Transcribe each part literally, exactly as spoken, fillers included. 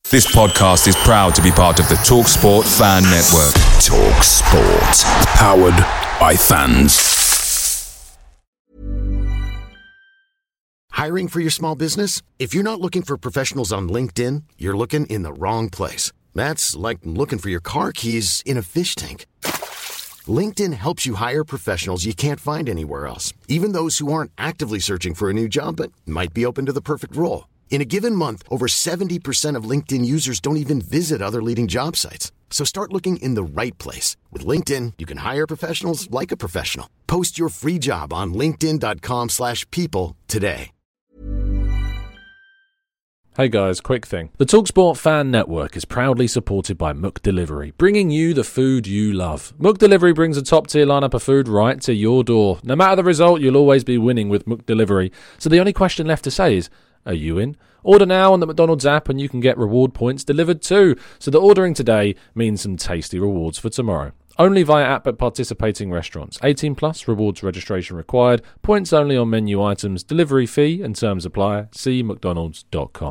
This podcast is proud to be part of the TalkSport Fan Network. TalkSport. Powered by fans. Hiring for your small business? If you're not looking for professionals on LinkedIn, you're looking in the wrong place. That's like looking for your car keys in a fish tank. LinkedIn helps you hire professionals you can't find anywhere else, even those who aren't actively searching for a new job but might be open to the perfect role. In a given month, over seventy percent of LinkedIn users don't even visit other leading job sites. So start looking in the right place. With LinkedIn, you can hire professionals like a professional. Post your free job on linkedin.com slash people today. Hey guys, quick thing. The TalkSport Fan Network is proudly supported by McDelivery, bringing you the food you love. McDelivery brings a top-tier lineup of food right to your door. No matter the result, you'll always be winning with McDelivery. So the only question left to say is, are you in? Order now on the McDonald's app and you can get reward points delivered too. So the ordering today means some tasty rewards for tomorrow. Only via app at participating restaurants. eighteen plus, rewards registration required. Points only on menu items. Delivery fee and terms apply. See mcdonalds dot com.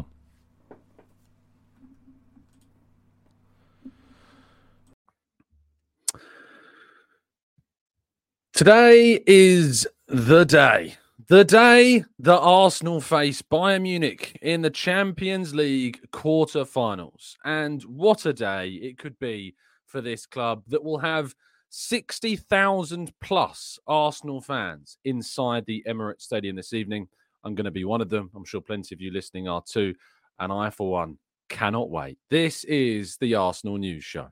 Today is the day. The day that Arsenal face Bayern Munich in the Champions League quarter-finals. And what a day it could be for this club that will have sixty thousand plus Arsenal fans inside the Emirates Stadium this evening. I'm going to be one of them. I'm sure plenty of you listening are too. And I, for one, cannot wait. This is the Arsenal News Show.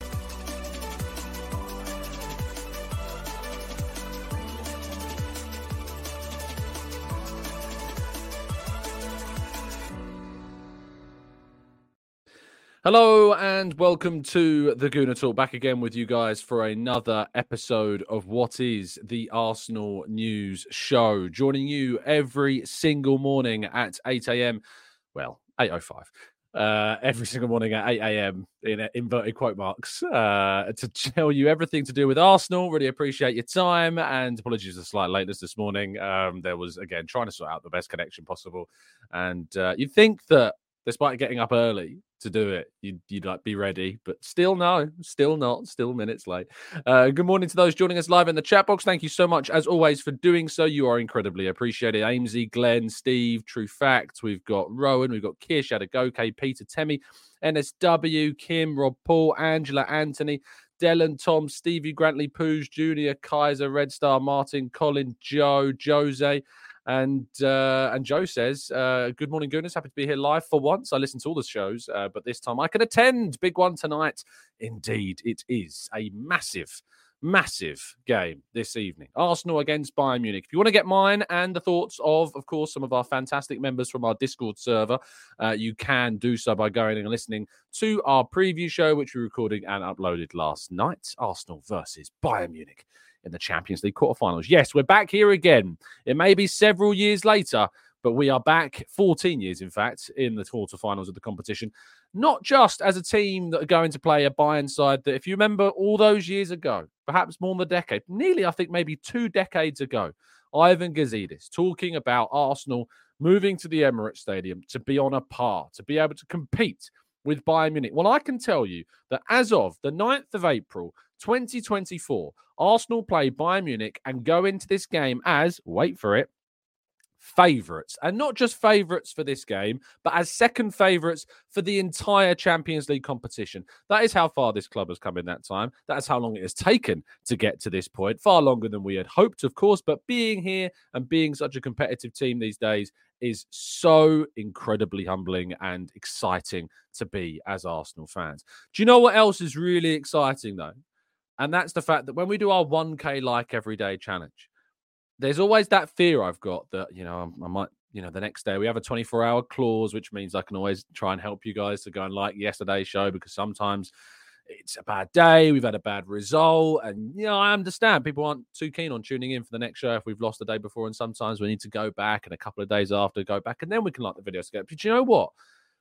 Hello and welcome to the Gooner Talk. Back again with you guys for another episode of what is the Arsenal News Show. Joining you every single morning at eight a.m. Well, eight oh five. Uh, every single morning at eight a.m. in inverted quote marks uh, to tell you everything to do with Arsenal. Really appreciate your time and apologies for the slight lateness this morning. Um, there was, again, trying to sort out the best connection possible. And uh, you'd think that despite getting up early to do it, you'd, you'd like be ready, but still no, still not, still minutes late. Uh, good morning to those joining us live in the chat box. Thank you so much, as always, for doing so. You are incredibly appreciated. Amesy, Glenn, Steve, True Fact. We've got Rowan, we've got Kish, Adagoke, Peter, Temmie, N S W, Kim, Rob Paul, Angela, Anthony, Dylan, Tom, Stevie, Grantley, Pooj, Junior, Kaiser, Red Star, Martin, Colin, Joe, Jose. And uh, and Joe says, uh, good morning, Goodness. Happy to be here live for once. I listen to all the shows, uh, but this time I can attend. Big one tonight. Indeed, it is a massive, massive game this evening. Arsenal against Bayern Munich. If you want to get mine and the thoughts of, of course, some of our fantastic members from our Discord server, uh, you can do so by going and listening to our preview show, which we recorded and uploaded last night. Arsenal versus Bayern Munich in the Champions League quarterfinals. Yes, we're back here again. It may be several years later, but we are back, fourteen years, in fact, in the quarterfinals of the competition. Not just as a team that are going to play a Bayern side that, if you remember all those years ago, perhaps more than a decade, nearly, I think, maybe two decades ago, Ivan Gazidis talking about Arsenal moving to the Emirates Stadium to be on a par, to be able to compete with Bayern Munich. Well, I can tell you that as of the ninth of April, twenty twenty-four, Arsenal play Bayern Munich and go into this game as, wait for it, favourites. And not just favourites for this game, but as second favourites for the entire Champions League competition. That is how far this club has come in that time. That is how long it has taken to get to this point. Far longer than we had hoped, of course, but being here and being such a competitive team these days is so incredibly humbling and exciting to be as Arsenal fans. Do you know what else is really exciting, though? And that's the fact that when we do our one K like everyday challenge, there's always that fear I've got that, you know, I might, you know, the next day we have a twenty-four hour clause, which means I can always try and help you guys to go and like yesterday's show, because sometimes it's a bad day, we've had a bad result, and, you know, I understand people aren't too keen on tuning in for the next show if we've lost the day before, and sometimes we need to go back and a couple of days after go back, and then we can like the videos together. But you know what?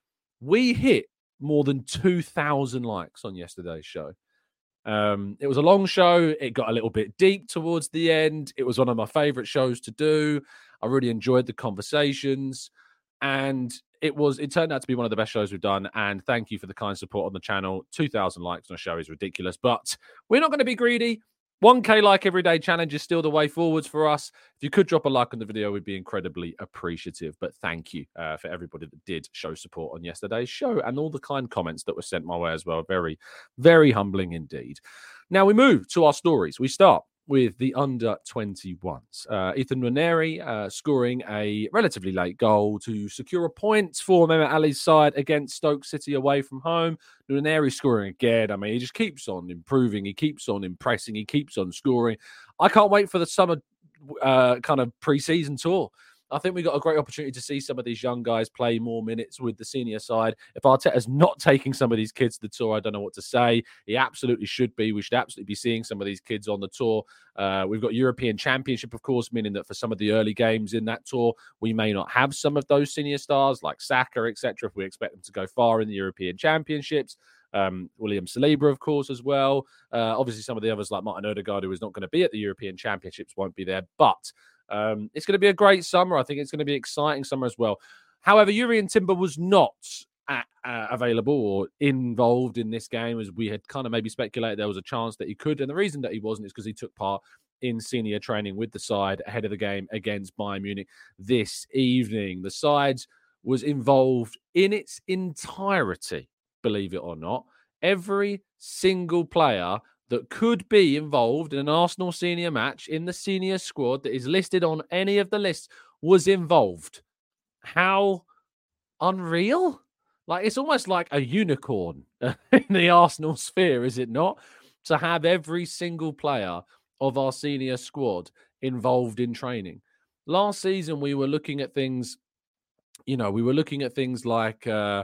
We hit more than two thousand likes on yesterday's show. Um, it was a long show. It got a little bit deep towards the end. It was one of my favorite shows to do. I really enjoyed the conversations. And it was. It turned out to be one of the best shows we've done, and thank you for the kind support on the channel. two thousand likes on a show is ridiculous, but we're not going to be greedy. one K like everyday challenge is still the way forwards for us. If you could drop a like on the video, we'd be incredibly appreciative. But thank you uh, for everybody that did show support on yesterday's show and all the kind comments that were sent my way as well. Very, very humbling indeed. Now we move to our stories. We start with the under twenty-ones. Uh, Ethan Nwaneri uh, scoring a relatively late goal to secure a point for Mehmet Ali's side against Stoke City away from home. Nwaneri scoring again. I mean, he just keeps on improving. He keeps on impressing. He keeps on scoring. I can't wait for the summer uh, kind of pre-season tour. I think we got a great opportunity to see some of these young guys play more minutes with the senior side. If Arteta's not taking some of these kids to the tour, I don't know what to say. He absolutely should be. We should absolutely be seeing some of these kids on the tour. Uh, we've got European Championship, of course, meaning that for some of the early games in that tour, we may not have some of those senior stars like Saka, et cetera, if we expect them to go far in the European Championships. Um, William Saliba, of course, as well. Uh, obviously, some of the others like Martin Odegaard, who is not going to be at the European Championships, won't be there. But Um, it's going to be a great summer. I think it's going to be an exciting summer as well. However, Jurrien Timber was not at, uh, available or involved in this game, as we had kind of maybe speculated there was a chance that he could. And the reason that he wasn't is because he took part in senior training with the side ahead of the game against Bayern Munich this evening. The side was involved in its entirety, believe it or not. Every single player that could be involved in an Arsenal senior match in the senior squad that is listed on any of the lists was involved. How unreal? Like, it's almost like a unicorn in the Arsenal sphere, is it not? To have every single player of our senior squad involved in training. Last season, we were looking at things, you know, we were looking at things like uh,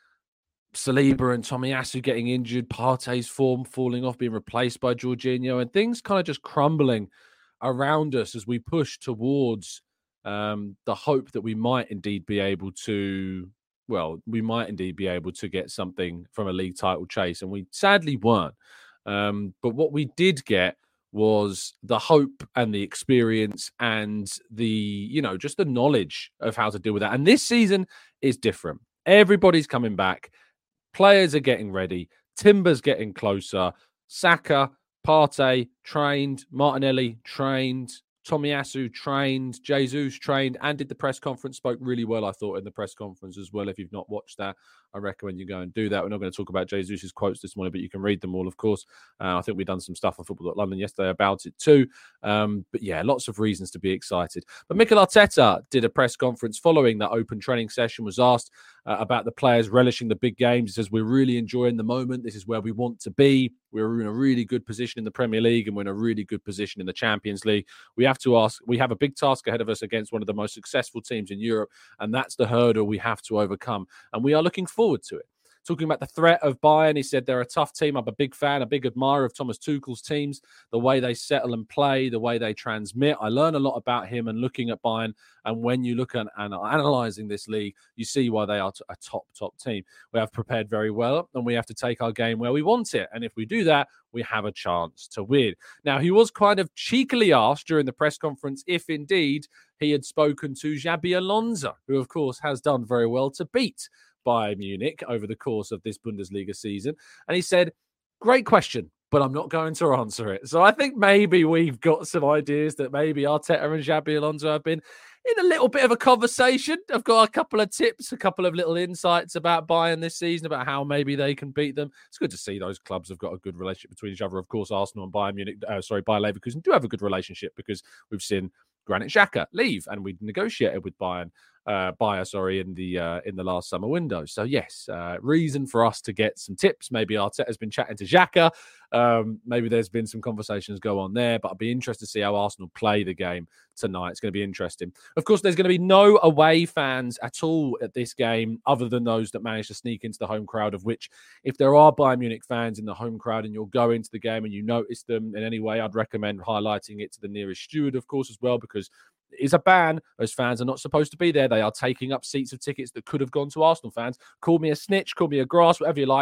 Saliba and Tomiyasu getting injured, Partey's form falling off, being replaced by Jorginho, and things kind of just crumbling around us as we push towards um, the hope that we might indeed be able to, well, we might indeed be able to get something from a league title chase, and we sadly weren't. Um, but what we did get was the hope and the experience and the, you know, just the knowledge of how to deal with that. And this season is different. Everybody's coming back. Players are getting ready. Timber's getting closer. Saka, Partey, trained. Martinelli, trained. Tomiyasu, trained. Jesus, trained. And did the press conference. Spoke really well, I thought, in the press conference as well. If you've not watched that, I recommend you go and do that. We're not going to talk about Jesus' quotes this morning, but you can read them all, of course. Uh, I think we've done some stuff on Football dot London yesterday about it too. Um, but yeah, lots of reasons to be excited. But Mikel Arteta did a press conference following that open training session, was asked uh, about the players relishing the big games. He says, we're really enjoying the moment. This is where we want to be. We're in a really good position in the Premier League and we're in a really good position in the Champions League. We have to ask, we have a big task ahead of us against one of the most successful teams in Europe, and that's the hurdle we have to overcome. And we are looking forward to it. Talking about the threat of Bayern, he said they're a tough team. I'm a big fan, a big admirer of Thomas Tuchel's teams, the way they settle and play, the way they transmit. I learn a lot about him and looking at Bayern. And when you look at and analysing this league, you see why they are a top, top team. We have prepared very well, and we have to take our game where we want it. And if we do that, we have a chance to win. Now, he was kind of cheekily asked during the press conference if indeed he had spoken to Xabi Alonso, who, of course, has done very well to beat Bayern Munich over the course of this Bundesliga season. And he said, great question, but I'm not going to answer it. So I think maybe we've got some ideas that maybe Arteta and Xabi Alonso have been in a little bit of a conversation. I've got a couple of tips, a couple of little insights about Bayern this season, about how maybe they can beat them. It's good to see those clubs have got a good relationship between each other. Of course, Arsenal and Bayern Munich, uh, sorry, Bayer Leverkusen do have a good relationship because we've seen Granit Xhaka leave, and we negotiated with Bayern, uh, Bayer, sorry, in the uh, in the last summer window. So yes, uh, reason for us to get some tips. Maybe Arteta has been chatting to Xhaka. Um, maybe there's been some conversations go on there, but I'd be interested to see how Arsenal play the game tonight. It's going to be interesting. Of course, there's going to be no away fans at all at this game, other than those that manage to sneak into the home crowd, of which, if there are Bayern Munich fans in the home crowd and you'll go into the game and you notice them in any way, I'd recommend highlighting it to the nearest steward, of course, as well, because it is a ban. Those fans are not supposed to be there. They are taking up seats of tickets that could have gone to Arsenal fans. Call me a snitch, call me a grass, whatever you like.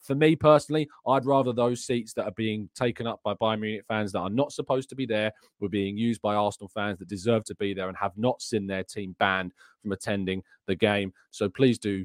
For me personally, I'd rather those seats that are being taken up by Bayern Munich fans that are not supposed to be there were being used by Arsenal fans that deserve to be there and have not seen their team banned from attending the game. So please do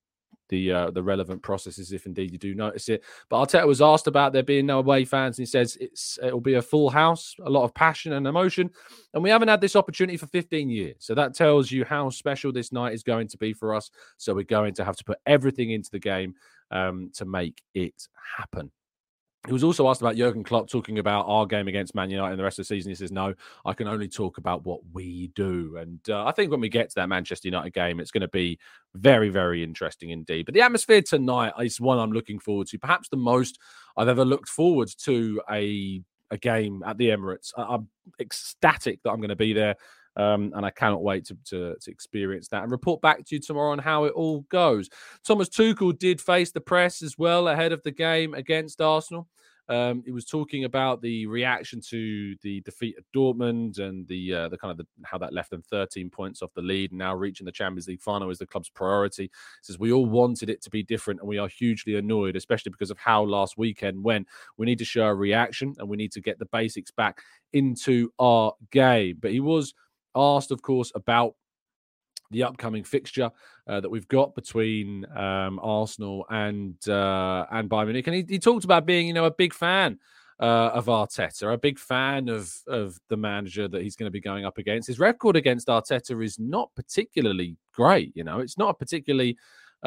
the uh, the relevant processes if indeed you do notice it. But Arteta was asked about there being no away fans, and he says it's it'll be a full house, a lot of passion and emotion, and we haven't had this opportunity for fifteen years. So that tells you how special this night is going to be for us. So we're going to have to put everything into the game um, to make it happen. He was also asked about Jurgen Klopp talking about our game against Man United and the rest of the season. He says, no, I can only talk about what we do. And uh, I think when we get to that Manchester United game, it's going to be very, very interesting indeed. But the atmosphere tonight is one I'm looking forward to, perhaps the most I've ever looked forward to a, a game at the Emirates. I, I'm ecstatic that I'm going to be there. Um, and I cannot wait to, to, to experience that and report back to you tomorrow on how it all goes. Thomas Tuchel did face the press as well ahead of the game against Arsenal. Um, he was talking about the reaction to the defeat at Dortmund and the uh, the kind of the, how that left them thirteen points off the lead, and now reaching the Champions League final is the club's priority. He says we all wanted it to be different, and we are hugely annoyed, especially because of how last weekend went. We need to show a reaction, and we need to get the basics back into our game. But he was asked, of course, about the upcoming fixture uh, that we've got between um, Arsenal and uh, and Bayern Munich, and he, he talked about being, you know, a big fan uh, of Arteta, a big fan of of the manager that he's going to be going up against. His record against Arteta is not particularly great, you know, it's not a particularly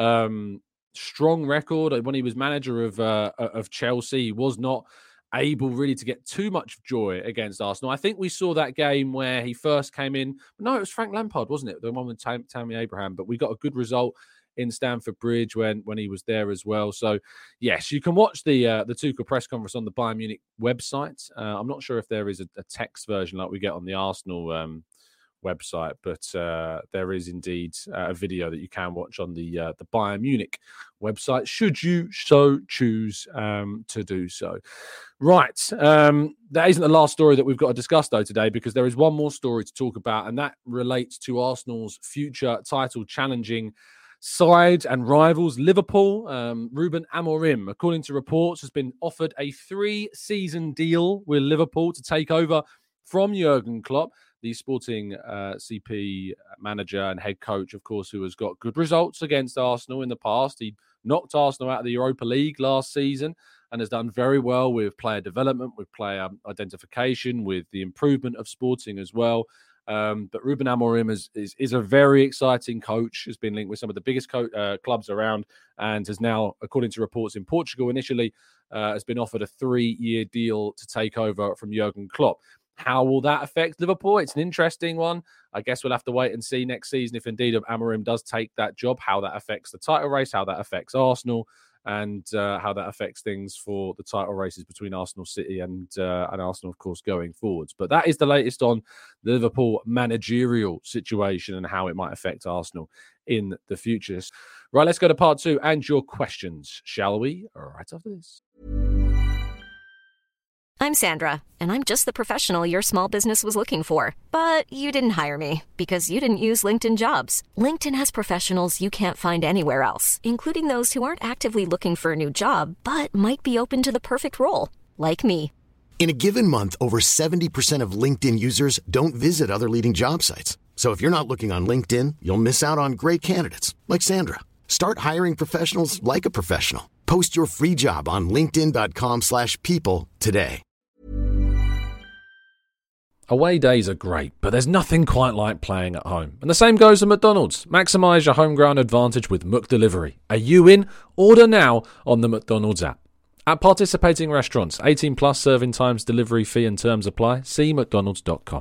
um, strong record. When he was manager of uh, of Chelsea, he was not able really to get too much joy against Arsenal. I think we saw that game where he first came in. No, it was Frank Lampard, wasn't it? The one with Tam- Tammy Abraham. But we got a good result in Stamford Bridge when, when he was there as well. So, yes, you can watch the uh, the Tuchel press conference on the Bayern Munich website. Uh, I'm not sure if there is a, a text version like we get on the Arsenal um, website, but uh, there is indeed uh, a video that you can watch on the uh, the Bayern Munich website, should you so choose um, to do so. Right, um, that isn't the last story that we've got to discuss though today, because there is one more story to talk about, and that relates to Arsenal's future title challenging side and rivals, Liverpool. Um, Ruben Amorim, according to reports, has been offered a three-season deal with Liverpool to take over from Jurgen Klopp, the Sporting uh, C P manager and head coach, of course, who has got good results against Arsenal in the past. He knocked Arsenal out of the Europa League last season and has done very well with player development, with player identification, with the improvement of Sporting as well. Um, but Ruben Amorim is, is is a very exciting coach, has been linked with some of the biggest co- uh, clubs around, and has now, according to reports in Portugal initially, uh, has been offered a three-year deal to take over from Jurgen Klopp. How will that affect Liverpool? It's an interesting one. I guess we'll have to wait and see next season if indeed Amorim does take that job, how that affects the title race, how that affects Arsenal, and uh, how that affects things for the title races between Arsenal City and uh, and Arsenal, of course, going forwards. But that is the latest on the Liverpool managerial situation and how it might affect Arsenal in the future. Right, let's go to part two and your questions, shall we? Right after this. I'm Sandra, and I'm just the professional your small business was looking for. But you didn't hire me because you didn't use LinkedIn Jobs. LinkedIn has professionals you can't find anywhere else, including those who aren't actively looking for a new job, but might be open to the perfect role, like me. In a given month, over seventy percent of LinkedIn users don't visit other leading job sites. So if you're not looking on LinkedIn, you'll miss out on great candidates like Sandra. Start hiring professionals like a professional. Post your free job on linkedin.com slash people today. Away days are great, but there's nothing quite like playing at home. And the same goes to McDonald's. Maximise your home ground advantage with McDelivery. Are you in? Order now on the McDonald's app. At participating restaurants, eighteen plus serving times, delivery fee and terms apply. See mcdonalds dot com.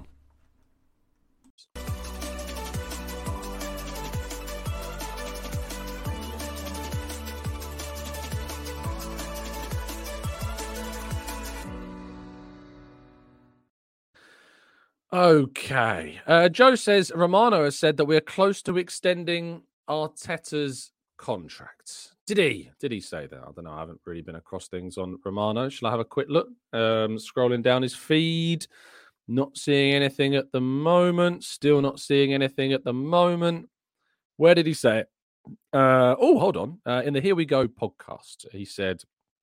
Okay. Uh, Joe says, Romano has said that we're close to extending Arteta's contract. Did he? Did he say that? I don't know. I haven't really been across things on Romano. Shall I have a quick look? Um, scrolling down his feed. Not seeing anything at the moment. Still not seeing anything at the moment. Where did he say it? Uh, oh, hold on. Uh, in the Here We Go podcast, he said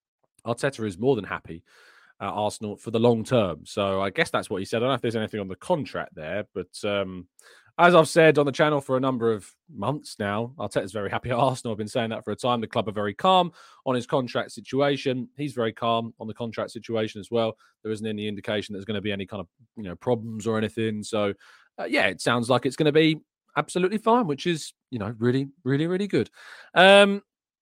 Arteta is more than happy at Arsenal for the long term. So I guess that's what he said. I don't know if there's anything on the contract there, but um, as I've said on the channel for a number of months now, Arteta's very happy at Arsenal. I've been saying that for a time. The club are very calm on his contract situation. He's very calm on the contract situation as well. There isn't any indication there's going to be any kind of you know problems or anything. So uh, yeah, it sounds like it's going to be absolutely fine, which is, you know, really, really, really good. Um,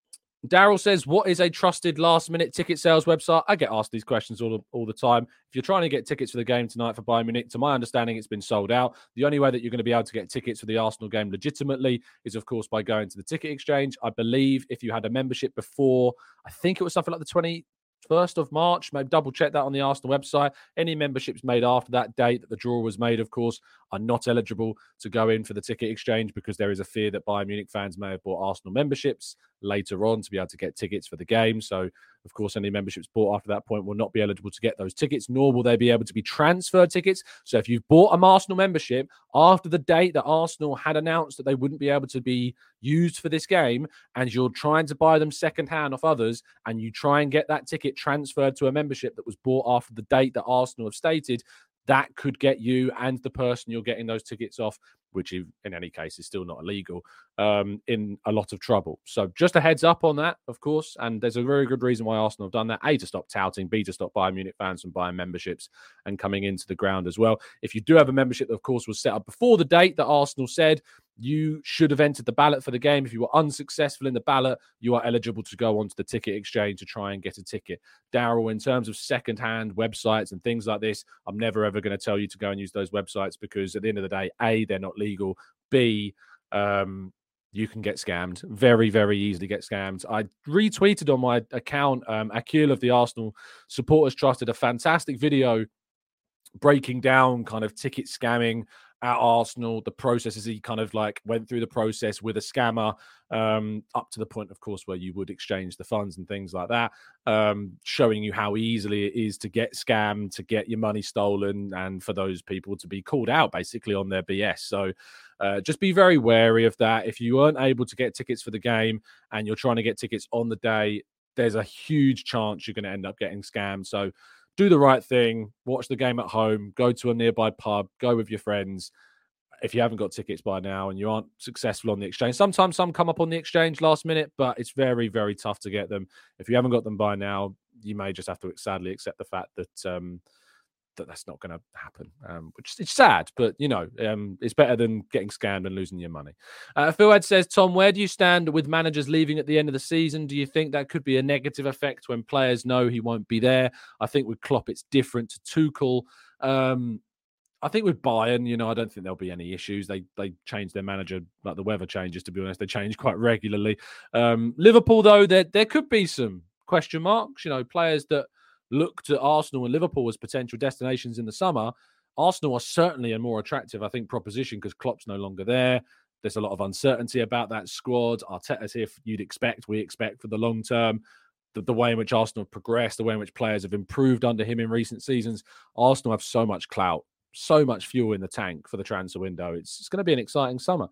Daryl says, what is a trusted last-minute ticket sales website? I get asked these questions all, all the time. If you're trying to get tickets for the game tonight for Bayern Munich, to my understanding, it's been sold out. The only way that you're going to be able to get tickets for the Arsenal game legitimately is, of course, by going to the ticket exchange. I believe if you had a membership before, I think it was something like the twenty-first of March, maybe double check that on the Arsenal website. Any memberships made after that date that the draw was made, of course, are not eligible to go in for the ticket exchange because there is a fear that Bayern Munich fans may have bought Arsenal memberships later on to be able to get tickets for the game. So, of course, any memberships bought after that point will not be eligible to get those tickets, nor will they be able to be transferred tickets. So if you've bought an Arsenal membership after the date that Arsenal had announced that they wouldn't be able to be used for this game, and you're trying to buy them secondhand off others, and you try and get that ticket transferred to a membership that was bought after the date that Arsenal have stated, that could get you and the person you're getting those tickets off, which in any case is still not illegal, um, in a lot of trouble. So just a heads up on that, of course. And there's a very good reason why Arsenal have done that. A, to stop touting. B, to stop Bayern Munich fans from buying memberships and coming into the ground as well. If you do have a membership that, of course, was set up before the date that Arsenal said, you should have entered the ballot for the game. If you were unsuccessful in the ballot, you are eligible to go onto the ticket exchange to try and get a ticket. Daryl, in terms of secondhand websites and things like this, I'm never ever going to tell you to go and use those websites because at the end of the day, A, they're not legal. B, um, you can get scammed. Very, very easily get scammed. I retweeted on my account, um, Akil of the Arsenal Supporters Trust did a fantastic video breaking down kind of ticket scamming at Arsenal, the processes he kind of like went through the process with a scammer, um, up to the point, of course, where you would exchange the funds and things like that, um, showing you how easily it is to get scammed, to get your money stolen, and for those people to be called out basically on their B S. So uh, just be very wary of that. If you weren't able to get tickets for the game and you're trying to get tickets on the day, there's a huge chance you're going to end up getting scammed. So do the right thing, watch the game at home, go to a nearby pub, go with your friends. If you haven't got tickets by now and you aren't successful on the exchange, sometimes some come up on the exchange last minute, but it's very, very tough to get them. If you haven't got them by now, you may just have to sadly accept the fact that um, that that's not going to happen, um, which is sad, but, you know, um, it's better than getting scammed and losing your money. Uh, Phil Ed says, Tom, where do you stand with managers leaving at the end of the season? Do you think that could be a negative effect when players know he won't be there? I think with Klopp, it's different to Tuchel. Um, I think with Bayern, you know, I don't think there'll be any issues. They they change their manager, like the weather changes, to be honest. They change quite regularly. Um, Liverpool, though, there, there could be some question marks, you know, players that looked at Arsenal and Liverpool as potential destinations in the summer. Arsenal are certainly a more attractive, I think, proposition because Klopp's no longer there. There's a lot of uncertainty about that squad. Arteta's here, you'd expect, we expect for the long term. The, the way in which Arsenal have progressed, the way in which players have improved under him in recent seasons. Arsenal have so much clout, so much fuel in the tank for the transfer window. It's, it's going to be an exciting summer.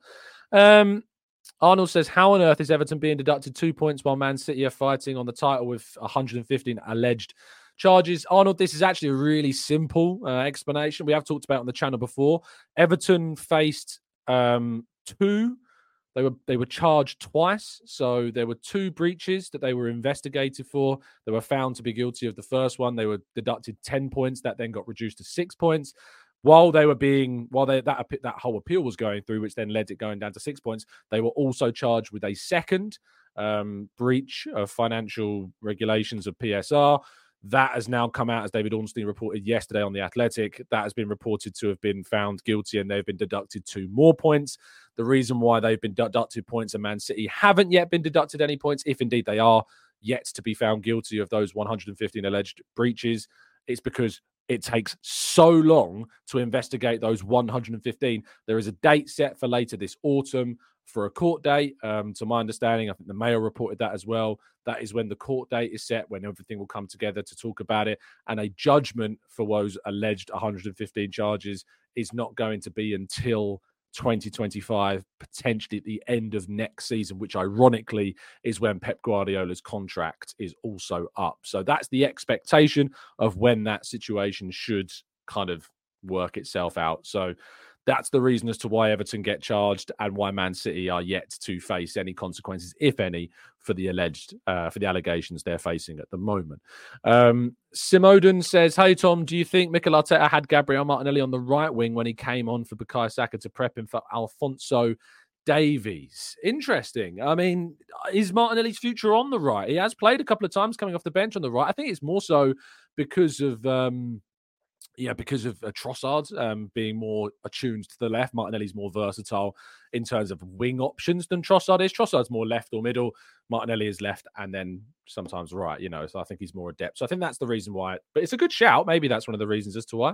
Um, Arnold says, how on earth is Everton being deducted two points while Man City are fighting on the title with one hundred fifteen alleged charges? Arnold, this is actually a really simple uh, explanation. We have talked about it on the channel before. Everton faced um, two. They were they were charged twice. So there were two breaches that they were investigated for. They were found to be guilty of the first one. They were deducted ten points. That then got reduced to six points. While they were being, while they, that that whole appeal was going through, which then led it going down to six points, they were also charged with a second um, breach of financial regulations of P S R. That has now come out, as David Ornstein reported yesterday on The Athletic. That has been reported to have been found guilty, and they've been deducted two more points. The reason why they've been deducted points and Man City haven't yet been deducted any points, if indeed they are yet to be found guilty of those one hundred fifteen alleged breaches, it's because it takes so long to investigate those one hundred fifteen. There is a date set for later this autumn for a court date. Um, to my understanding, I think the Mail reported that as well. That is when the court date is set, when everything will come together to talk about it. And a judgment for those alleged one hundred fifteen charges is not going to be until twenty twenty-five, potentially at the end of next season, which ironically is when Pep Guardiola's contract is also up. So that's the expectation of when that situation should kind of work itself out. So that's the reason as to why Everton get charged and why Man City are yet to face any consequences, if any, for the alleged, uh, for the allegations they're facing at the moment. Um, Simoden says, "Hey Tom, do you think Mikel Arteta had Gabriel Martinelli on the right wing when he came on for Bukayo Saka to prep him for Alphonso Davies?" Interesting. I mean, is Martinelli's future on the right? He has played a couple of times coming off the bench on the right. I think it's more so because of... Um, Yeah, because of uh, Trossard um, being more attuned to the left. Martinelli's more versatile in terms of wing options than Trossard is. Trossard's more left or middle. Martinelli is left and then sometimes right, you know, so I think he's more adept. So I think that's the reason why. But it's a good shout. Maybe that's one of the reasons as to why.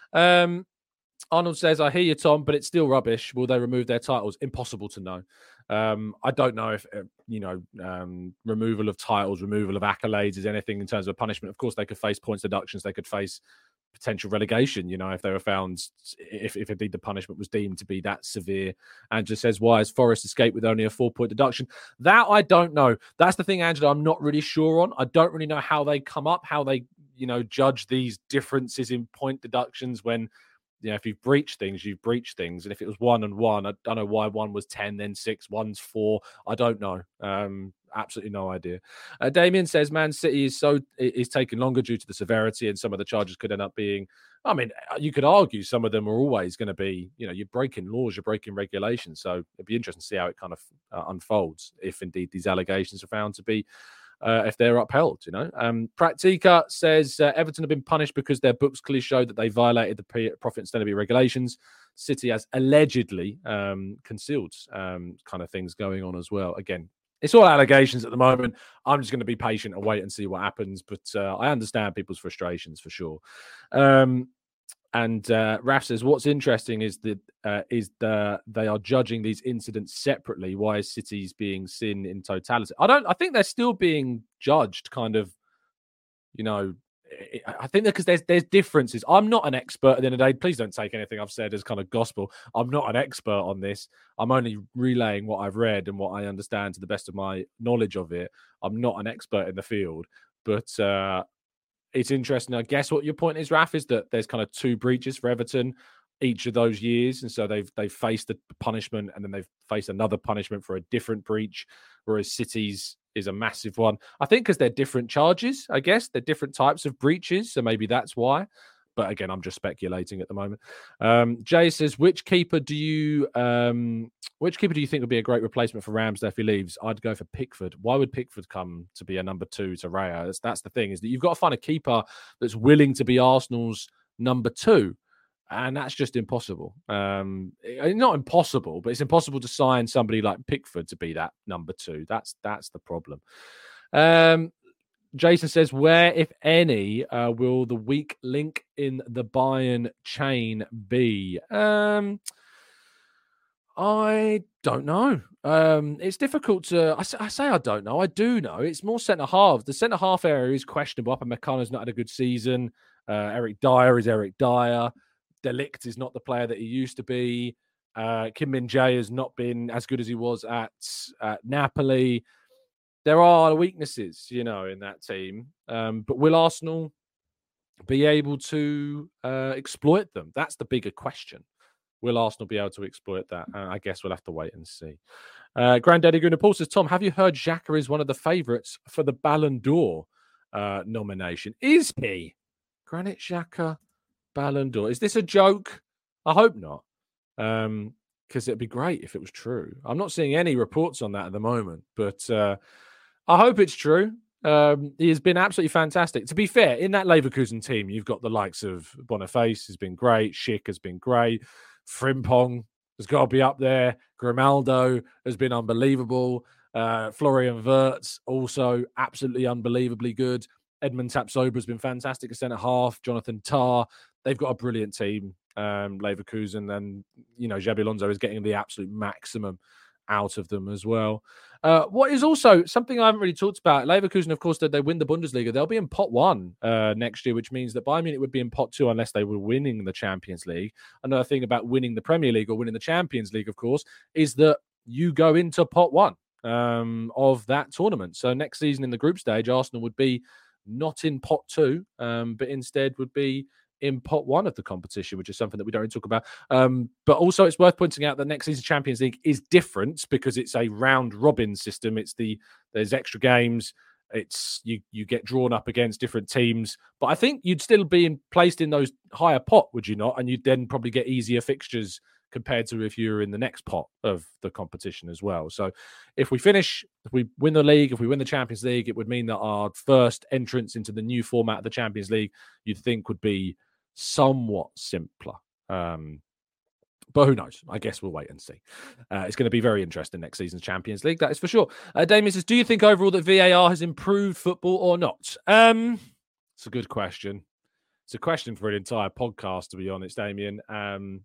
Um, Arnold says, "I hear you, Tom, but it's still rubbish. Will they remove their titles? Impossible to know. Um, I don't know if, uh, you know, um, removal of titles, removal of accolades is anything in terms of punishment. Of course, they could face points deductions. They could face potential relegation, you know, if they were found, if, if indeed the punishment was deemed to be that severe." Angela says, "Why has Forest escaped with only a four-point deduction?" That I don't know. That's the thing, Angela, I'm not really sure on. I don't really know how they come up, how they, you know, judge these differences in point deductions when, you know, if you've breached things, you've breached things. And if it was one and one, I don't know why one was ten, then six, one's four. I don't know. Um, absolutely no idea. Uh, Damien says Man City is so is taking longer due to the severity, and some of the charges could end up being. I mean, you could argue some of them are always going to be. You know, you're breaking laws, you're breaking regulations. So it'd be interesting to see how it kind of uh, unfolds if indeed these allegations are found to be. Uh, if they're upheld, you know. Um, Practica says uh, Everton have been punished because their books clearly showed that they violated the profit and standard regulations. City has allegedly um, concealed um, kind of things going on as well. Again, it's all allegations at the moment. I'm just going to be patient and wait and see what happens. But uh, I understand people's frustrations for sure. Um, And uh, Raf says, "What's interesting is that uh, is the they are judging these incidents separately. Why is City's being seen in totality?" I don't. I think they're still being judged, kind of. You know, I think that because there's there's differences. I'm not an expert at the end of the day. Please don't take anything I've said as kind of gospel. I'm not an expert on this. I'm only relaying what I've read and what I understand to the best of my knowledge of it. I'm not an expert in the field, but. Uh, It's interesting. I guess what your point is, Raf, is that there's kind of two breaches for Everton each of those years. And so they've they've faced the punishment and then they've faced another punishment for a different breach, whereas City's is a massive one. I think because they're different charges, I guess. They're different types of breaches. So maybe that's why. But again, I'm just speculating at the moment. Um, Jay says, which keeper do you um, which keeper do you think would be a great replacement for Ramsdale if he leaves? I'd go for Pickford. Why would Pickford come to be a number two to Raya? That's, that's the thing, is that you've got to find a keeper that's willing to be Arsenal's number two. And that's just impossible. Um, not impossible, but it's impossible to sign somebody like Pickford to be that number two. That's that's the problem. Um, Jason says, where, if any, uh, will the weak link in the Bayern chain be? Um, I don't know. Um, it's difficult to... I say, I say I don't know. I do know. It's more centre-half. The centre-half area is questionable. Upamecano's not had a good season. Uh, Eric Dyer is Eric Dyer. De Ligt is not the player that he used to be. Uh, Kim Min-jae has not been as good as he was at, at Napoli. There are weaknesses, you know, in that team. Um, but will Arsenal be able to uh, exploit them? That's the bigger question. Will Arsenal be able to exploit that? Uh, I guess we'll have to wait and see. Uh, Granddaddy Guna Paul says, Tom, have you heard Xhaka is one of the favourites for the Ballon d'Or uh, nomination? Is he? Granit Xhaka, Ballon d'Or. Is this a joke? I hope not. Um, because it'd be great if it was true. I'm not seeing any reports on that at the moment, but... Uh, I hope it's true. Um, he has been absolutely fantastic. To be fair, in that Leverkusen team, you've got the likes of Boniface has been great. Schick has been great. Frimpong has got to be up there. Grimaldo has been unbelievable. Uh, Florian Wirtz also absolutely unbelievably good. Edmund Tapsoba has been fantastic at centre-half. Jonathan Tah. They've got a brilliant team, um, Leverkusen. And, you know, Xabi Alonso is getting the absolute maximum out of them as well. Uh, what is also something I haven't really talked about, Leverkusen, of course, that they win the Bundesliga. They'll be in pot one uh, next year, which means that Bayern Munich would be in pot two unless they were winning the Champions League. Another thing about winning the Premier League or winning the Champions League, of course, is that you go into pot one um, of that tournament. So next season in the group stage, Arsenal would be not in pot two, um, but instead would be in pot one of the competition, which is something that we don't really talk about. Um, but also it's worth pointing out that next season's Champions League is different because it's a round robin system. It's the, there's extra games. It's you, you get drawn up against different teams, but I think you'd still be in, placed in those higher pot, would you not? And you'd then probably get easier fixtures compared to if you're in the next pot of the competition as well. So if we finish, if we win the league, if we win the Champions League, it would mean that our first entrance into the new format of the Champions League, you'd think would be somewhat simpler. Um, but who knows? I guess we'll wait and see. Uh, it's going to be very interesting next season's Champions League, that is for sure. Uh, Damien says, do you think overall that V A R has improved football or not? Um, it's a good question. It's a question for an entire podcast, to be honest, Damien. Um,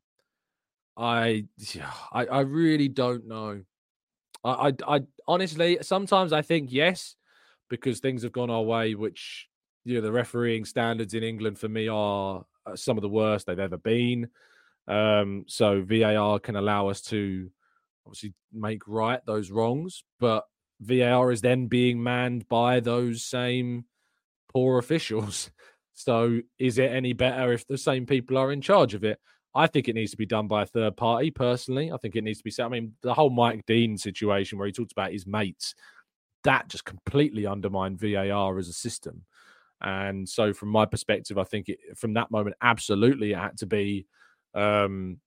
I, I, I really don't know. I, I, I honestly, sometimes I think yes, because things have gone our way, which, you know, the refereeing standards in England for me are some of the worst they've ever been. Um, so V A R can allow us to obviously make right those wrongs, but V A R is then being manned by those same poor officials. So is it any better if the same people are in charge of it? I think it needs to be done by a third party, personally. I think it needs to be set. I mean, the whole Mike Dean situation where he talked about his mates, that just completely undermined V A R as a system. And so from my perspective, I think it, from that moment, absolutely it had to be um,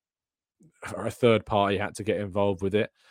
a third party had to get involved with it.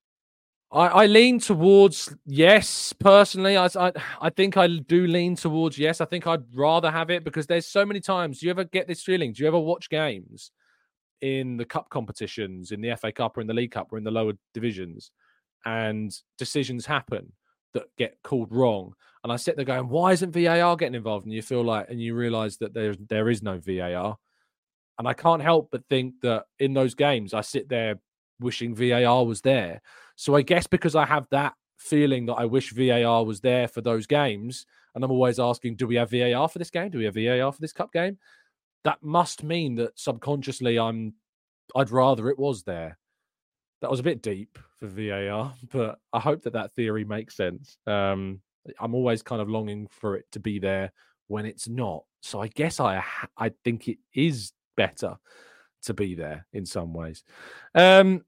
I, I lean towards yes, personally. I, I I think I do lean towards yes. I think I'd rather have it because there's so many times. Do you ever get this feeling? Do you ever watch games in the cup competitions, in the F A Cup or in the League Cup or in the lower divisions, and decisions happen that get called wrong? And I sit there going, why isn't V A R getting involved? And you feel like, and you realize that there, there is no V A R. And I can't help but think that in those games, I sit there wishing V A R was there. So I guess because I have that feeling that I wish V A R was there for those games, and I'm always asking, do we have V A R for this game? Do we have V A R for this cup game? That must mean that subconsciously I'm, I'd rather it was there. That was a bit deep for V A R, but I hope that that theory makes sense. Um, I'm always kind of longing for it to be there when it's not. So I guess I I think it is better to be there in some ways. Um,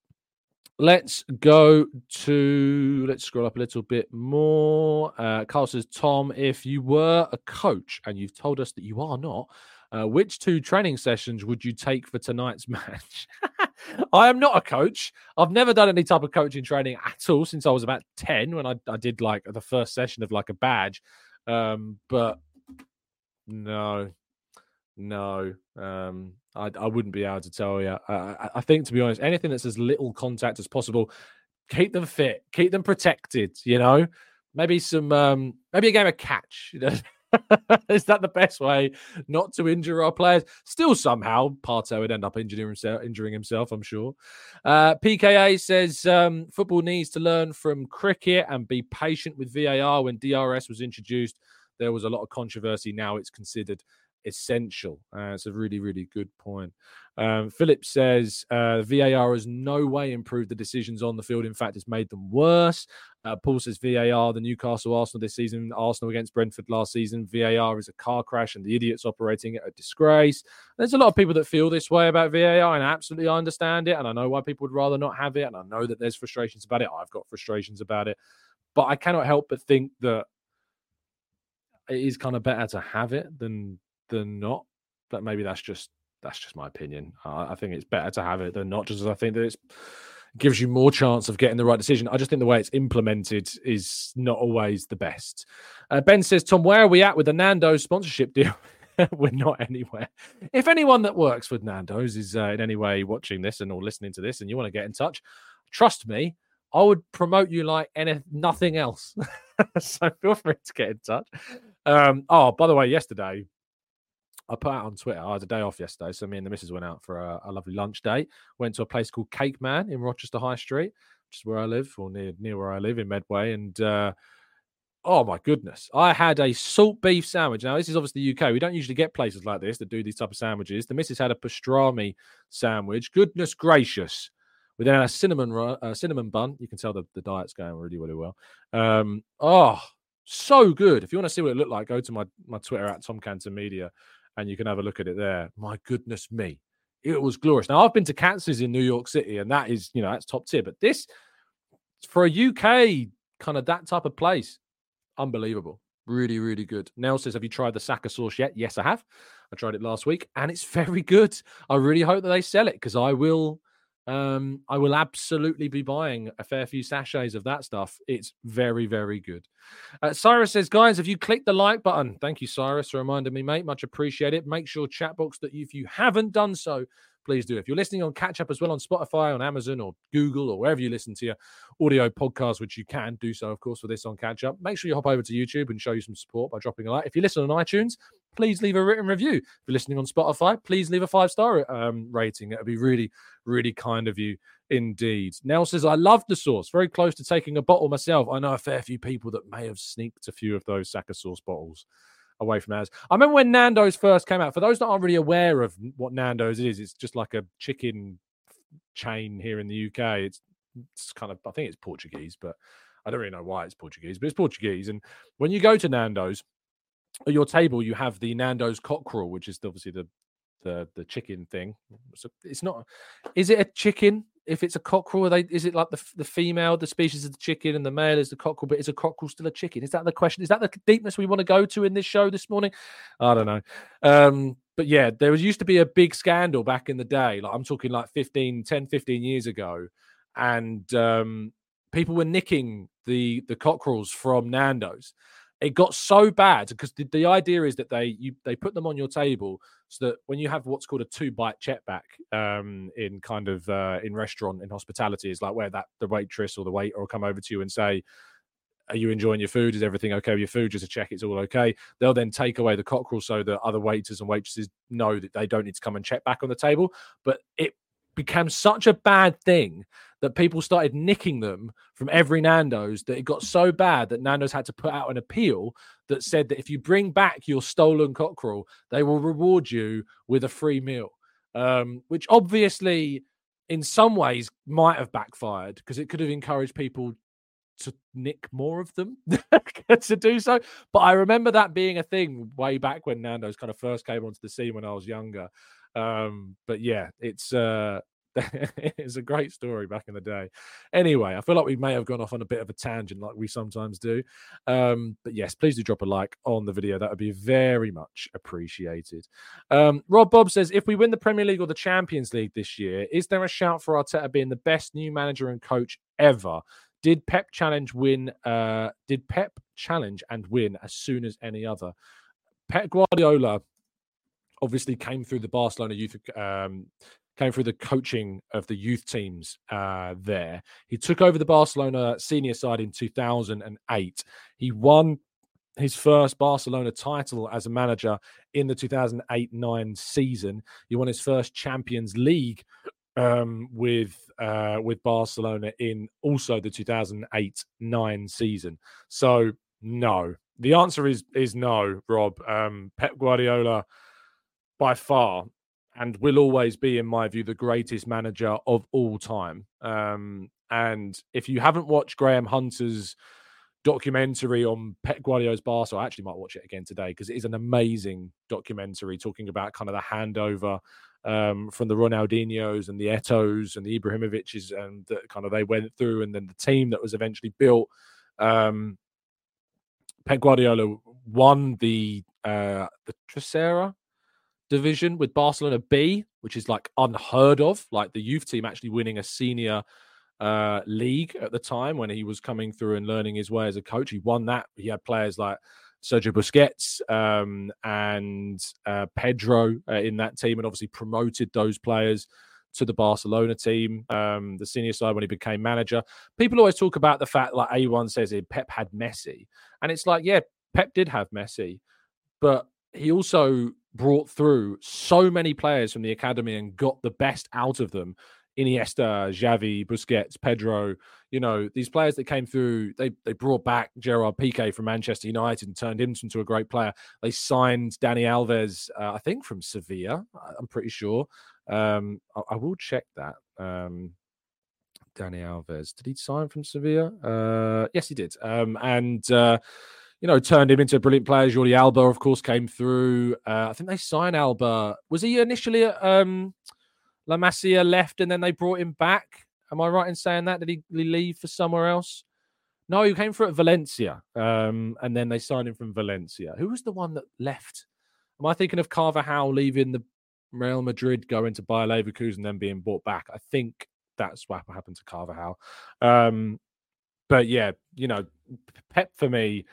let's go to, let's scroll up a little bit more. Uh, Carl says, Tom, if you were a coach and you've told us that you are not, uh, which two training sessions would you take for tonight's match? I am not a coach. I've never done any type of coaching training at all since I was about ten when I, I did like the first session of like a badge. Um, but no, no, um, I, I wouldn't be able to tell you. I, I think, to be honest, anything that's as little contact as possible, keep them fit, keep them protected, you know, maybe some, um, maybe a game of catch, you know. Is that the best way not to injure our players? Still, somehow, Partey would end up injuring himself, injuring himself, I'm sure. Uh, P K A says, um, football needs to learn from cricket and be patient with V A R. When D R S was introduced, there was a lot of controversy. Now it's considered essential. Uh, it's a really, really good point. Um, Philip says uh, V A R has no way improved the decisions on the field. In fact, it's made them worse. Uh, Paul says V A R, the Newcastle Arsenal this season, Arsenal against Brentford last season. V A R is a car crash and the idiots operating it are a disgrace. There's a lot of people that feel this way about V A R, and absolutely I understand it. And I know why people would rather not have it. And I know that there's frustrations about it. I've got frustrations about it. But I cannot help but think that it is kind of better to have it than than not. But maybe that's just that's just my opinion. Uh, I think it's better to have it than not, just as I think that it's gives you more chance of getting the right decision. I just think the way it's implemented is not always the best. Uh, Ben says, Tom, where are we at with the Nando's sponsorship deal? We're not anywhere. If anyone that works with Nando's is uh, in any way watching this and or listening to this and you want to get in touch, trust me, I would promote you like any, nothing else. So feel free to get in touch. Um, oh, by the way, yesterday, I put out on Twitter, I had a day off yesterday, so me and the missus went out for a, a lovely lunch date. Went to a place called Cake Man in Rochester High Street. which is where I live, or near near where I live in Medway, and uh, oh my goodness, I had a salt beef sandwich. Now this is obviously the U K. We don't usually get places like this that do these type of sandwiches. The missus had a pastrami sandwich. Goodness gracious. We then had a cinnamon uh, cinnamon bun. You can tell the, the diet's going really, really well. Um, oh, so good. If you want to see what it looked like, go to my, my Twitter at Tom Canton Media, and you can have a look at it there. My goodness me. It was glorious. Now, I've been to Katz's in New York City, and that is, you know, that's top tier. But this, for a U K kind of that type of place, unbelievable. Really, really good. Nell says, have you tried the Saka sauce yet? Yes, I have. I tried it last week, and it's very good. I really hope that they sell it, because I will... Um, I will absolutely be buying a fair few sachets of that stuff. It's very, very good. Uh, Cyrus says, guys, have you clicked the like button? Thank you, Cyrus, for reminding me, mate. Much appreciated. Make sure, chat box, that if you haven't done so, please do. If you're listening on Catch Up as well on Spotify, on Amazon, or Google, or wherever you listen to your audio podcast, which you can do so, of course, for this on Catch Up, make sure you hop over to YouTube and show you some support by dropping a like. If you listen on iTunes, please leave a written review. If you're listening on Spotify, please leave a five-star um, rating. It would be really, really kind of you indeed. Nell says, I love the sauce. Very close to taking a bottle myself. I know a fair few people that may have sneaked a few of those Saka sauce bottles away from ours. I remember when Nando's first came out. For those that aren't really aware of what Nando's is, it's just like a chicken chain here in the U K. It's, it's kind of, I think it's Portuguese, but I don't really know why it's Portuguese, but it's Portuguese. And when you go to Nando's, at your table, you have the Nando's cockerel, which is obviously the the the chicken thing. So it's not. Is it a chicken? If it's a cockerel, are they? Is it like the the female, the species of the chicken, and the male is the cockerel? But is a cockerel still a chicken? Is that the question? Is that the deepness we want to go to in this show this morning? I don't know. Um, but yeah, there was used to be a big scandal back in the day. Like I'm talking like fifteen, ten, fifteen years ago, and um, people were nicking the the cockerels from Nando's. It got so bad because the, the idea is that they you they put them on your table so that when you have what's called a two bite check back um, in kind of uh, in restaurant in hospitality, is like where that the waitress or the waiter will come over to you and say, are you enjoying your food? Is everything okay with your food? Just to check it's all okay. They'll then take away the cockerel so that other waiters and waitresses know that they don't need to come and check back on the table. But it became such a bad thing that people started nicking them from every Nando's that it got so bad that Nando's had to put out an appeal that said that if you bring back your stolen cockerel, they will reward you with a free meal, um, which obviously in some ways might have backfired because it could have encouraged people to nick more of them to do so. But I remember that being a thing way back when Nando's kind of first came onto the scene when I was younger. Um, but yeah, it's uh, it's a great story back in the day. Anyway, I feel like we may have gone off on a bit of a tangent like we sometimes do. Um, but yes, please do drop a like on the video. That would be very much appreciated. Um, Rob Bob says, if we win the Premier League or the Champions League this year, is there a shout for Arteta being the best new manager and coach ever? Did Pep challenge win? Uh, did Pep challenge and win as soon as any other? Pep Guardiola obviously came through the Barcelona youth, um, came through the coaching of the youth teams uh, there. He took over the Barcelona senior side in two thousand eight. He won his first Barcelona title as a manager in the two thousand eight nine season. He won his first Champions League um, with uh, with Barcelona in also the two thousand eight nine season. So no, the answer is is no, Rob. Um, Pep Guardiola, by far, and will always be, in my view, the greatest manager of all time. Um, and if you haven't watched Graham Hunter's documentary on Pep Guardiola's Barca, I actually might watch it again today because it is an amazing documentary talking about kind of the handover um, from the Ronaldinhos and the Eto'os and the Ibrahimovics and that kind of they went through, and then the team that was eventually built. Um, Pep Guardiola won the uh, the Tercera division with Barcelona B, which is like unheard of, like the youth team actually winning a senior uh, league at the time when he was coming through and learning his way as a coach. He won that. He had players like Sergio Busquets um, and uh, Pedro uh, in that team, and obviously promoted those players to the Barcelona team, um, the senior side when he became manager. People always talk about the fact, like A one says, it, Pep had Messi. And it's like, yeah, Pep did have Messi, but he also brought through so many players from the academy and got the best out of them Iniesta, Xavi, Busquets, Pedro, you know, these players that came through, they they brought back Gerard Piqué from Manchester United and turned him into a great player. They signed Dani Alves, uh, I think from Sevilla, I'm pretty sure. Um, I, I will check that. Um, Dani Alves, did he sign from Sevilla? Uh, yes, he did. Um, and, uh, you know, turned him into a brilliant player. Jordi Alba, of course, came through. Uh, I think they signed Alba. Was he initially at um, La Masia, left and then they brought him back? Am I right in saying that? Did he, did he leave for somewhere else? No, he came through at Valencia. Um, and then they signed him from Valencia. Who was the one that left? Am I thinking of Carvajal leaving the Real Madrid, going to Bayer Leverkusen and then being bought back? I think that's what happened to Carvajal. Um, but yeah, you know, Pep for me,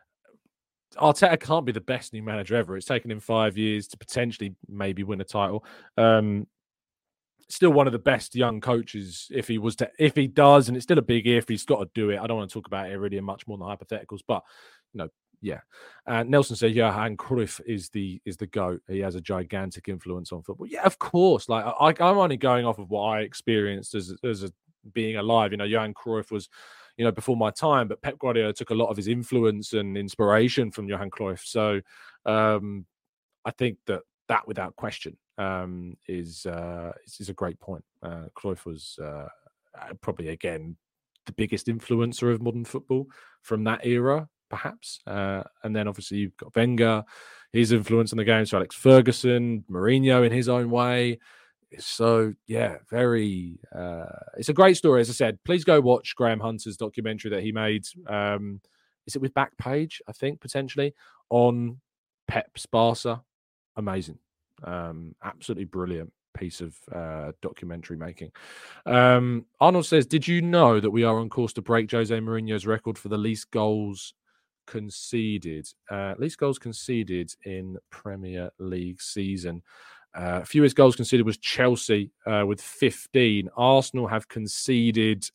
Arteta can't be the best new manager ever. It's taken him five years to potentially maybe win a title. Um, still one of the best young coaches if he was to, if he does, and it's still a big if, he's got to do it. I don't want to talk about it really much more than hypotheticals, but you know, yeah. Uh, Nelson said, Johan Cruyff is the is the GOAT. He has a gigantic influence on football. Yeah, of course. Like I, I'm only going off of what I experienced as as a, being alive. You know, Johan Cruyff was, you know, before my time, but Pep Guardiola took a lot of his influence and inspiration from Johan Cruyff. So um, I think that that, without question, um, is, uh, is is a great point. Uh, Cruyff was uh, probably, again, the biggest influencer of modern football from that era, perhaps. Uh, and then obviously you've got Wenger, his influence on the game, so Alex Ferguson, Mourinho in his own way. So, yeah, very, uh, it's a great story. As I said, please go watch Graham Hunter's documentary that he made. Um, is it with Backpage, I think, potentially, on Pep's Barca? Amazing. Um, absolutely brilliant piece of uh, documentary making. Um, Arnold says, did you know that we are on course to break Jose Mourinho's record for the least goals conceded? Uh, least goals conceded in Premier League season. Uh, fewest goals conceded was Chelsea uh, with fifteen. Arsenal have conceded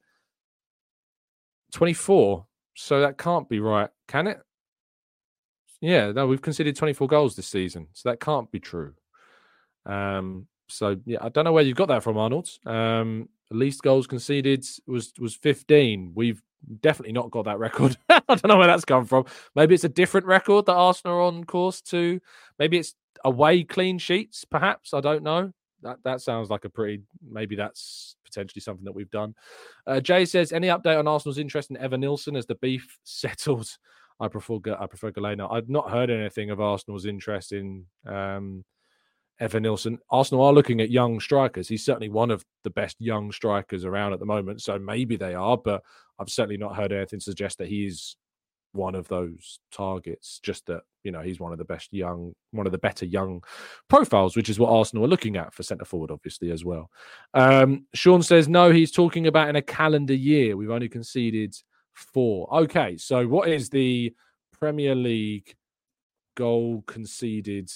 twenty-four. So that can't be right, can it? Yeah, no, we've conceded twenty-four goals this season. So that can't be true. Um, so, yeah, I don't know where you got that from, Arnold. Um, least goals conceded was, was fifteen. We've definitely not got that record. I don't know where that's come from. Maybe it's a different record that Arsenal are on course to. Maybe it's away clean sheets, perhaps. I don't know. That that sounds like a pretty, maybe that's potentially something that we've done. Uh, Jay says, any update on Arsenal's interest in Evan Nilsson as the beef settled? I prefer I prefer Galena. I've not heard anything of Arsenal's interest in um, Evan Nilsson. Arsenal are looking at young strikers. He's certainly one of the best young strikers around at the moment, so maybe they are, but I've certainly not heard anything suggest that he's one of those targets. Just that, you know, he's one of the best young, one of the better young profiles, which is what Arsenal are looking at for centre forward, obviously, as well. Um, Sean says, no, he's talking about in a calendar year. We've only conceded four. Okay, so what is the Premier League goal conceded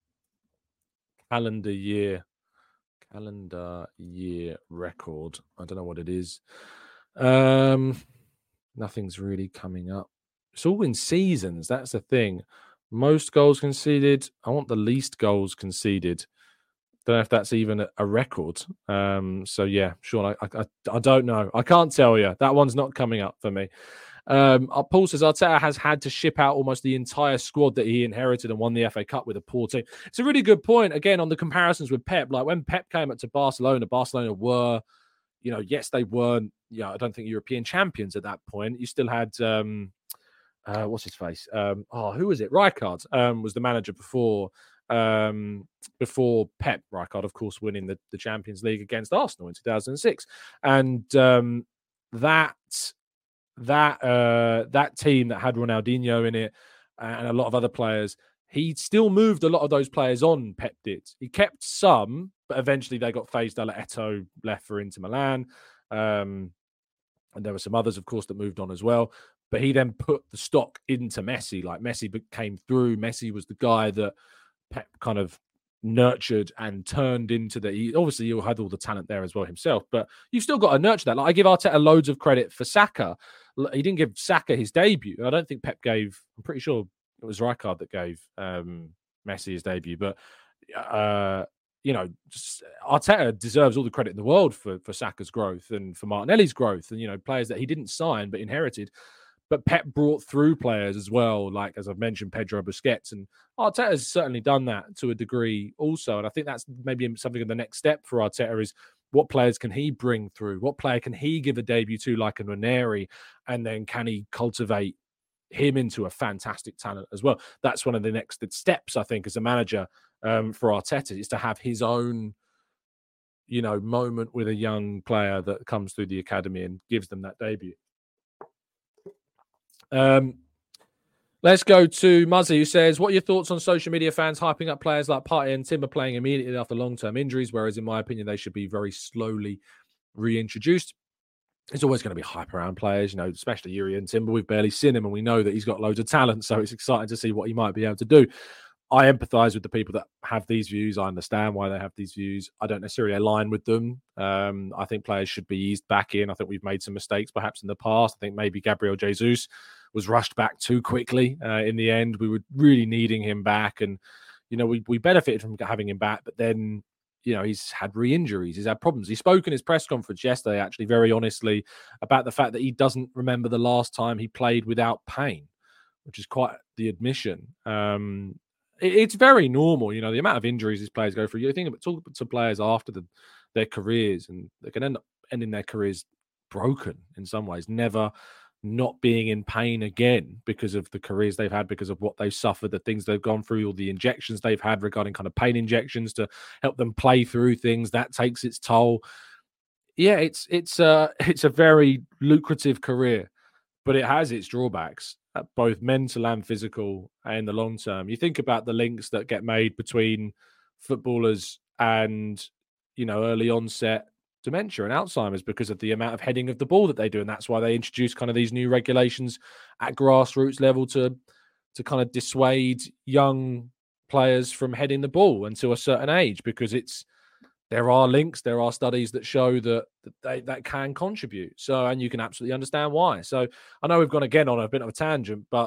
calendar year calendar year record? I don't know what it is. Um, nothing's really coming up. It's all in seasons. That's the thing. Most goals conceded. I want the least goals conceded. Don't know if that's even a, a record. Um, so yeah, Sean, I, I I don't know. I can't tell you. That one's not coming up for me. Um, Paul says Arteta has had to ship out almost the entire squad that he inherited and won the F A Cup with a poor team. It's a really good point. Again, on the comparisons with Pep, like when Pep came up to Barcelona, Barcelona were, you know, yes, they weren't, yeah, I don't think European champions at that point. You still had, um, uh, what's his face? Um, oh, who was it? Rijkaard um, was the manager before um, before Pep. Rijkaard, of course, winning the, the Champions League against Arsenal in two thousand six. And um, that that uh, that team that had Ronaldinho in it and a lot of other players, he still moved a lot of those players on, Pep did. He kept some, but eventually they got phased out. Eto'o left for Inter Milan. Um, and there were some others, of course, that moved on as well. But he then put the stock into Messi. Like Messi came through. Messi was the guy that Pep kind of nurtured and turned into the... He, obviously, he had all the talent there as well himself. But you've still got to nurture that. Like I give Arteta loads of credit for Saka. He didn't give Saka his debut. I don't think Pep gave... I'm pretty sure it was Rijkaard that gave um, Messi his debut. But uh, you know, Arteta deserves all the credit in the world for, for Saka's growth and for Martinelli's growth and, you know, players that he didn't sign but inherited. But Pep brought through players as well, like, as I've mentioned, Pedro Busquets. And Arteta has certainly done that to a degree also. And I think that's maybe something of the next step for Arteta is what players can he bring through? What player can he give a debut to like a Ranieri? And then can he cultivate him into a fantastic talent as well? That's one of the next steps, I think, as a manager um, for Arteta, is to have his own, you know, moment with a young player that comes through the academy and gives them that debut. Um, let's go to Muzzy, who says, what are your thoughts on social media fans hyping up players like Partey and Timber playing immediately after long-term injuries, whereas in my opinion, they should be very slowly reintroduced? There's always going to be hype around players, you know, especially Yuri and Timber. We've barely seen him and we know that he's got loads of talent, so it's exciting to see what he might be able to do. I empathise with the people that have these views. I understand why they have these views. I don't necessarily align with them. Um, I think players should be eased back in. I think we've made some mistakes perhaps in the past. I think maybe Gabriel Jesus was rushed back too quickly uh, in the end. We were really needing him back. And, you know, we, we benefited from having him back. But then, you know, he's had re-injuries. He's had problems. He spoke in his press conference yesterday, actually, very honestly, about the fact that he doesn't remember the last time he played without pain, which is quite the admission. Um, it, it's very normal, you know, the amount of injuries these players go through. You think about talk to players after the, their careers, and they can end up ending their careers broken in some ways, never not being in pain again because of the careers they've had, because of what they've suffered, the things they've gone through, all the injections they've had regarding kind of pain injections to help them play through things. That takes its toll. Yeah, it's it's uh it's a very lucrative career, but it has its drawbacks, both mental and physical, in the long term. You think about the links that get made between footballers and, you know, early onset dementia and Alzheimer's because of the amount of heading of the ball that they do. And that's why they introduce kind of these new regulations at grassroots level to, to kind of dissuade young players from heading the ball until a certain age, because it's, there are links, there are studies that show that, that they that can contribute. So, and you can absolutely understand why. So I know we've gone again on a bit of a tangent, but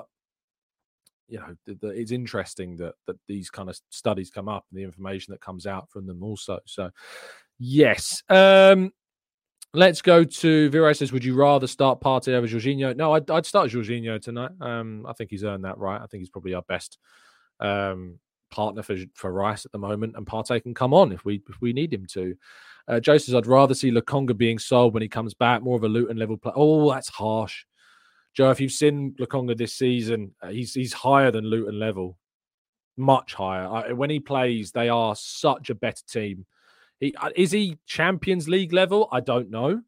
you know, the, the, it's interesting that that these kind of studies come up and the information that comes out from them also. So, yes. Um, let's go to Vira says, would you rather start Partey over Jorginho? No, I'd, I'd start Jorginho tonight. Um, I think he's earned that right. I think he's probably our best um, partner for, for Rice at the moment, and Partey can come on if we if we need him to. Uh, Joe says, I'd rather see Lokonga being sold when he comes back, more of a Luton level play. Oh, that's harsh. Joe, if you've seen Lokonga this season, uh, he's he's higher than Luton level, much higher. I, when he plays, they are such a better team. He, is he Champions League level? I don't know.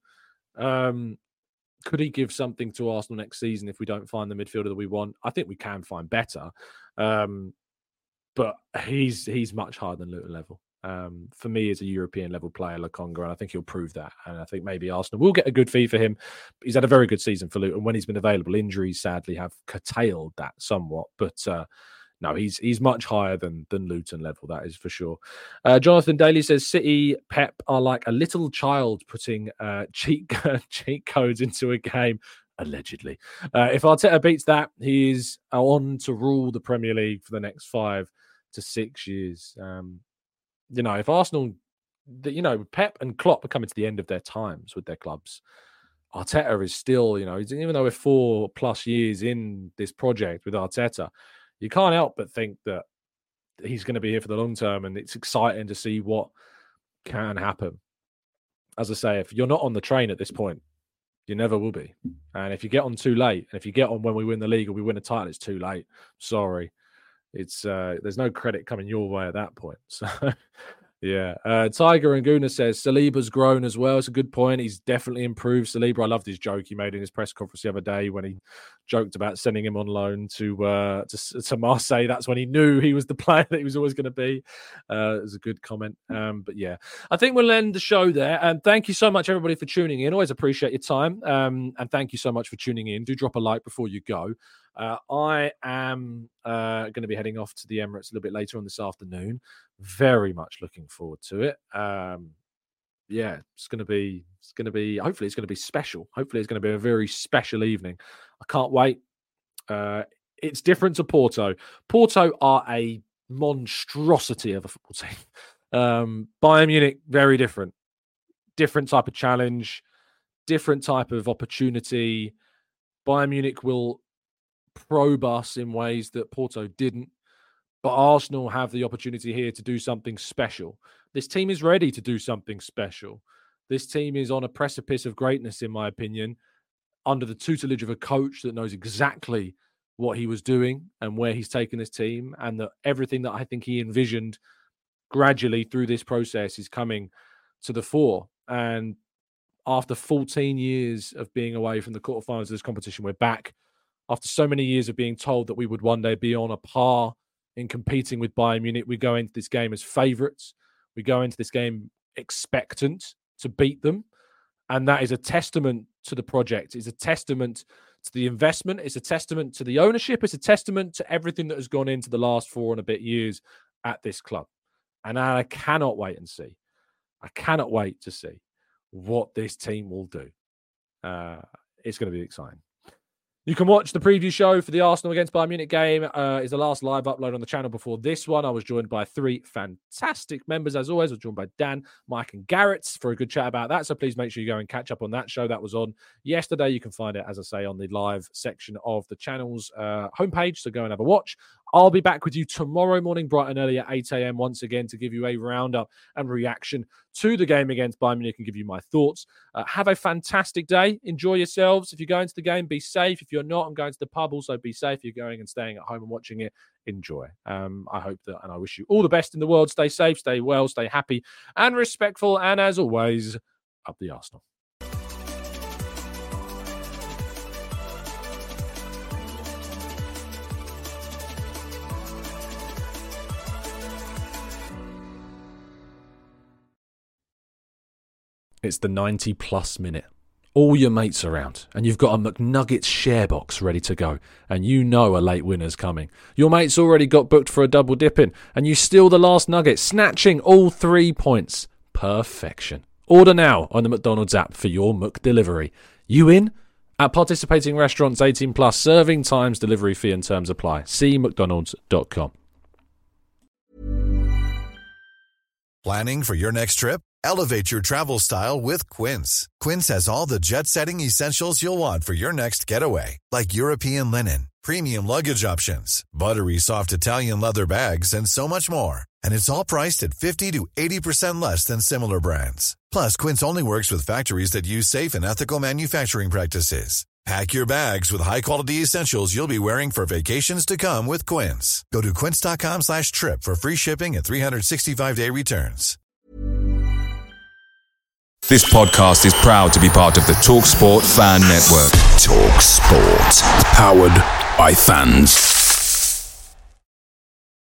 Um, could he give something to Arsenal next season if we don't find the midfielder that we want? I think we can find better. Um, but he's he's much higher than Luton level. Um, for me, as a European level player, Lokonga, and I think he'll prove that. And I think maybe Arsenal will get a good fee for him. He's had a very good season for Luton when he's been available. Injuries, sadly, have curtailed that somewhat. But uh, no, he's he's much higher than than Luton level, that is for sure. Uh, Jonathan Daly says, City Pep are like a little child putting uh, cheat, cheat codes into a game, allegedly. Uh, if Arteta beats that, he's on to rule the Premier League for the next five to six years. Um, You know, if Arsenal, you know, Pep and Klopp are coming to the end of their times with their clubs, Arteta is still, you know, even though we're four plus years in this project with Arteta, you can't help but think that he's going to be here for the long term, and it's exciting to see what can happen. As I say, if you're not on the train at this point, you never will be. And if you get on too late, and if you get on when we win the league or we win a title, it's too late. Sorry. It's uh, there's no credit coming your way at that point. So, yeah. Uh, Tiger and Guna says Saliba's grown as well. It's a good point. He's definitely improved. Saliba, I loved his joke he made in his press conference the other day when he joked about sending him on loan to uh, to, to Marseille. That's when he knew he was the player that he was always going to be. Uh, it was a good comment. Um, but yeah, I think we'll end the show there. And thank you so much, everybody, for tuning in. Always appreciate your time. Um, and thank you so much for tuning in. Do drop a like before you go. Uh, I am uh, going to be heading off to the Emirates a little bit later on this afternoon. Very much looking forward to it. Um, yeah, it's going to be, it's going to be, hopefully it's going to be special. Hopefully it's going to be a very special evening. I can't wait. Uh, it's different to Porto. Porto are a monstrosity of a football team. Um, Bayern Munich, very different. Different type of challenge, different type of opportunity. Bayern Munich will probe us in ways that Porto didn't. But Arsenal have the opportunity here to do something special. This team is ready to do something special. This team is on a precipice of greatness, in my opinion, under the tutelage of a coach that knows exactly what he was doing and where he's taken this team, and that everything that I think he envisioned gradually through this process is coming to the fore. And after fourteen years of being away from the quarterfinals of this competition, we're back. After so many years of being told that we would one day be on a par in competing with Bayern Munich, we go into this game as favourites. We go into this game expectant to beat them. And that is a testament to the project. It's a testament to the investment. It's a testament to the ownership. It's a testament to everything that has gone into the last four and a bit years at this club. And I cannot wait and see. I cannot wait to see what this team will do. Uh, it's going to be exciting. You can watch the preview show for the Arsenal against Bayern Munich game. Uh, is the last live upload on the channel before this one. I was joined by three fantastic members. As always, I was joined by Dan, Mike, and Garrett for a good chat about that. So please make sure you go and catch up on that show. That was on yesterday. You can find it, as I say, on the live section of the channel's uh, homepage. So go and have a watch. I'll be back with you tomorrow morning, bright and early at eight a.m. once again to give you a roundup and reaction to the game against Bayern Munich and give you my thoughts. Uh, have a fantastic day. Enjoy yourselves. If you're going to the game, be safe. If you're not, I'm going to the pub. Also, be safe. If you're going and staying at home and watching it, enjoy. Um, I hope that, and I wish you all the best in the world. Stay safe, stay well, stay happy and respectful. And as always, up the Arsenal. It's the ninety plus minute. All your mates around, and you've got a McNuggets share box ready to go, and you know a late winner's coming. Your mate's already got booked for a double dipping, and you steal the last nugget, snatching all three points. Perfection. Order now on the McDonald's app for your McDelivery. You in? At participating restaurants, eighteen plus, serving times, delivery fee and terms apply. See mcdonalds dot com. Planning for your next trip? Elevate your travel style with Quince. Quince has all the jet-setting essentials you'll want for your next getaway, like European linen, premium luggage options, buttery soft Italian leather bags, and so much more. And it's all priced at fifty to eighty percent less than similar brands. Plus, Quince only works with factories that use safe and ethical manufacturing practices. Pack your bags with high-quality essentials you'll be wearing for vacations to come with Quince. Go to quince.com slash trip for free shipping and three sixty-five day returns. This podcast is proud to be part of the TalkSport Fan Network. TalkSport. Powered by fans.